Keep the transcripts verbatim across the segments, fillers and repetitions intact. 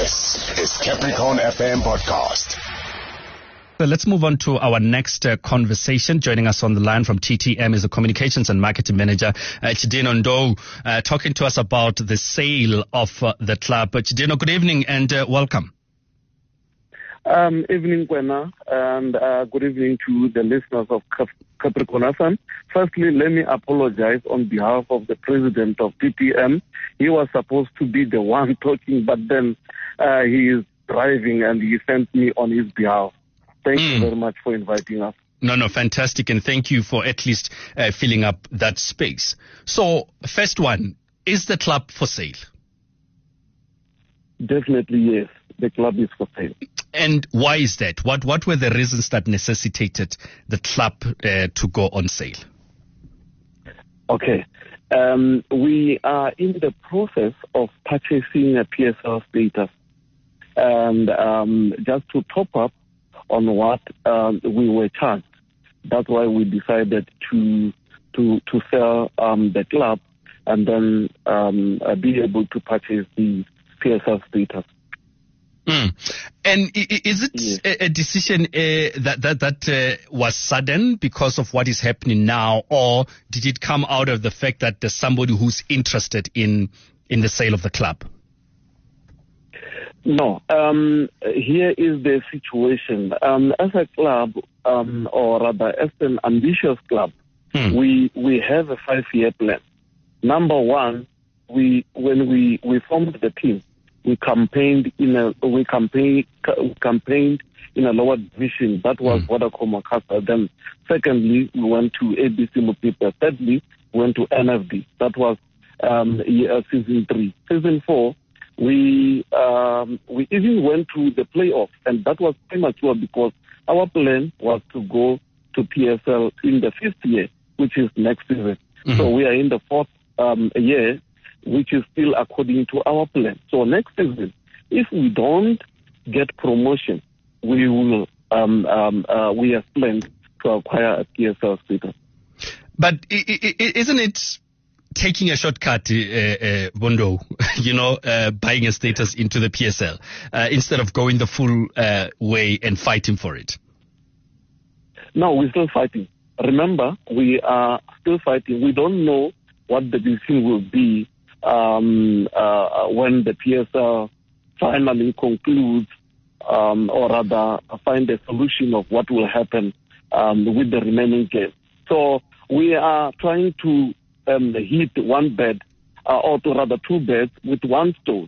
This is Capricorn F M Podcast. So let's move on to our next uh, conversation. Joining us on the line from T T M is the Communications and Marketing Manager, uh, Chidino Ndou, uh, talking to us about the sale of uh, the club. Uh, Chidino, good evening and uh, welcome. Um, evening, Kwena, and uh, good evening to the listeners of Cap- Capricorn F M. Firstly, let me apologize on behalf of the president of T T M. He was supposed to be the one talking, but then uh, he is driving and he sent me on his behalf. Thank mm. you very much for inviting us. No, no, fantastic. And thank you for at least uh, filling up that space. So, first one, is the club for sale? Definitely, yes. The club is for sale. And why is that? What what were the reasons that necessitated the club uh, to go on sale? Okay. Um, we are in the process of purchasing a P S L status. And um, just to top up on what um, we were charged, that's why we decided to to to sell um, the club and then um, uh, be able to purchase the P S L status. Mm. And is it yes. a decision uh, that that that uh, was sudden because of what is happening now, or did it come out of the fact that there's somebody who's interested in in the sale of the club? No. Um, here is the situation. Um, as a club, um, or rather as an ambitious club, mm. we we have a five-year plan. Number one, we when we, we formed the team, we campaigned in a we campaigned campaigned in a lower division. That was mm. Vodacom Makassar. Then, secondly, we went to A B C Motsepe. Thirdly, we went to N F D. That was um, year, season three. Season four, we um, we even went to the playoffs, and that was premature because our plan was to go to P S L in the fifth year, which is next season. Mm-hmm. So we are in the fourth um, year, which is still according to our plan. So next season, if we don't get promotion, we will um, um, uh, we have planned to acquire a P S L status. But isn't it taking a shortcut, uh, uh, Bondo, you know, uh, buying a status into the P S L uh, instead of going the full uh, way and fighting for it? No, we're still fighting. Remember, we are still fighting. We don't know what the decision will be um, uh, when the P S L finally concludes, um, or rather find a solution of what will happen um, with the remaining games. So we are trying to um, hit one bed, uh, or to rather two beds with one stone.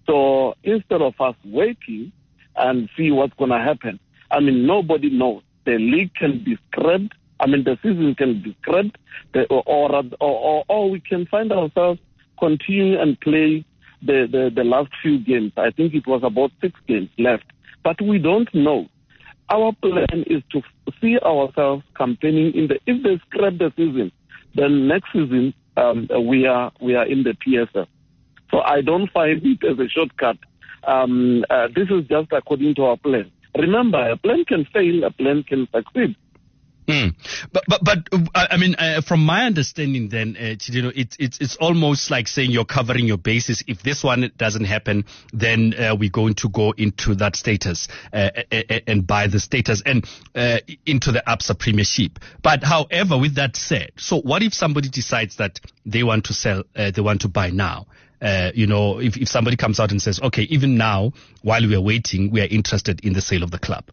So instead of us waiting and see what's going to happen, I mean, nobody knows. The league can be scrapped. I mean, the season can be scrapped, the, or, or, or, or we can find ourselves continue and play the, the, the last few games. I think it was about six games left. But we don't know. Our plan is to see ourselves campaigning in the, if they scrap the season, then next season um, we are we are in the P S L. So I don't find it as a shortcut. Um, uh, this is just according to our plan. Remember, a plan can fail, a plan can succeed. Mm. But, but, but, uh, I mean, uh, from my understanding then, uh, Chidino, it, it's, it's almost like saying you're covering your bases. If this one doesn't happen, then, uh, we're going to go into that status, uh, and buy the status and, uh, into the ABSA Premiership. But however, with that said, so what if somebody decides that they want to sell, uh, they want to buy now? Uh, you know, if, if somebody comes out and says, okay, even now, while we are waiting, we are interested in the sale of the club.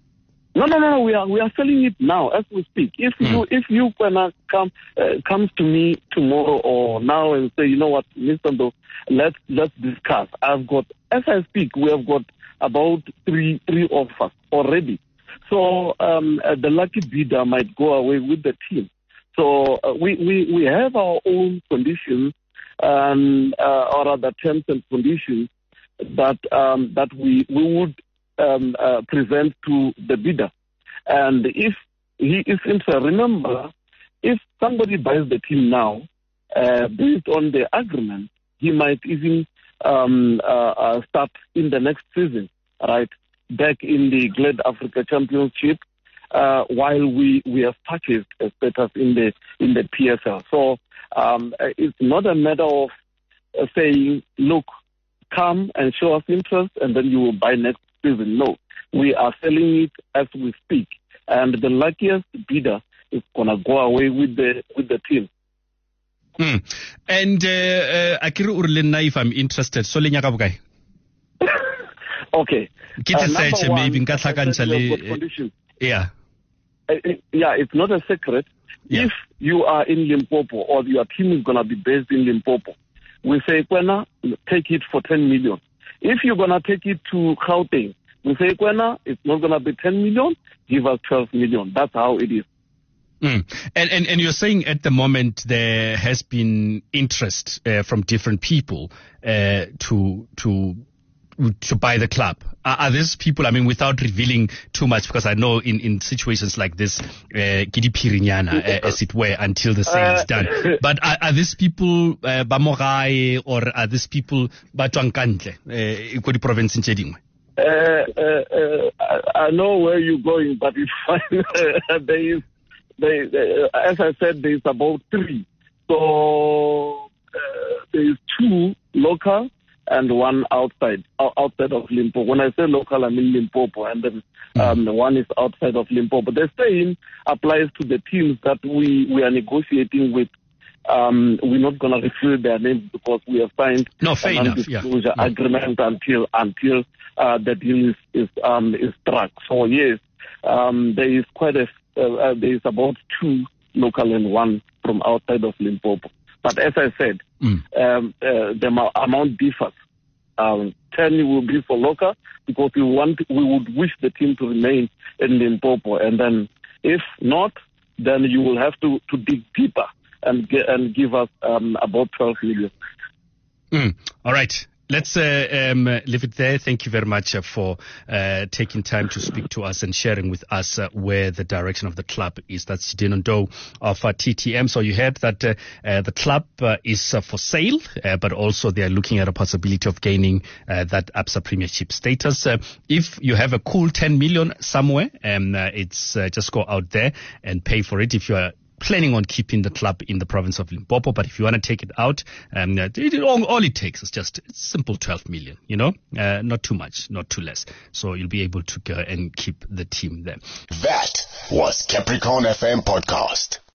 No, no, no, we are we are selling it now as we speak. If mm. you if you wanna come uh, comes to me tomorrow or now and say, you know what, Mister Ndo, let's let's discuss. I've got, as I speak, we have got about three three offers already. So um, uh, the lucky bidder might go away with the team. So uh, we, we we have our own conditions, um, uh, or other terms and conditions that um, that we we would. Um, uh, present to the bidder. And if he is interested, remember, if somebody buys the team now, uh, based on the agreement, he might even um, uh, uh, start in the next season, right, back in the Glad Africa Championship, uh, while we, we have purchased a status in the in the P S L. So um, it's not a matter of uh, saying, look, come and show us interest and then you will buy next season. No, we are selling it as we speak. And the luckiest bidder is going to go away with the with the team. Mm. And uh, uh, Akiru Urlena, if I'm interested, so le nyaka bokae? Okay. Get a search, maybe condition. Yeah. Uh, it, yeah, it's not a secret. Yeah. If you are in Limpopo or your team is going to be based in Limpopo, we say, Kwena, take it for ten million. If you're going to take it to Gauteng, we say, Kwena, it's not going to be ten million, give us twelve million. That's how it is. Mm. And, and and you're saying at the moment there has been interest uh, from different people uh, to to to buy the club. Are, are these people, I mean, without revealing too much, because I know in, in situations like this, Gidi Pirinyana, uh, as it were, until the sale is done. But are, are these people uh, Bamogai, or are these people Batwankantle, uh, Ikodi province in Chedingwe? Uh, uh, uh, I, I know where you're going, but it's fine. there is, they, they, as I said, there's about three. So uh, there's two local and one outside, outside of Limpopo. When I say local, I mean Limpopo, and then um, mm. one is outside of Limpopo. The same applies to the teams that we, we are negotiating with. Um, we're not going to reveal their names because we have signed no, fair a non-disclosure yeah. agreement until until uh, the deal is is, um, is struck. So yes, um, there is quite a uh, uh, there is about two local and one from outside of Limpopo. But as I said, mm. um, uh, the amount differs. Um, ten will be for local because we want, we would wish the team to remain in Limpopo, and then if not, then you will have to, to dig deeper and get, and give us um, about twelve million. Mm. All right. Let's uh, um, leave it there. Thank you very much uh, for uh, taking time to speak to us and sharing with us uh, where the direction of the club is. That's Gideon Ndou of uh, T T M. So you heard that uh, uh, the club uh, is uh, for sale, uh, but also they are looking at a possibility of gaining uh, that Absa Premiership status. Uh, if you have a cool ten million somewhere, um, uh, it's uh, just go out there and pay for it. If you are planning on keeping the club in the province of Limpopo, but if you want to take it out, um, it, it, all, all it takes is just it's simple twelve million, you know, uh, not too much, not too less. So you'll be able to go and keep the team there. That was Capricorn F M Podcast.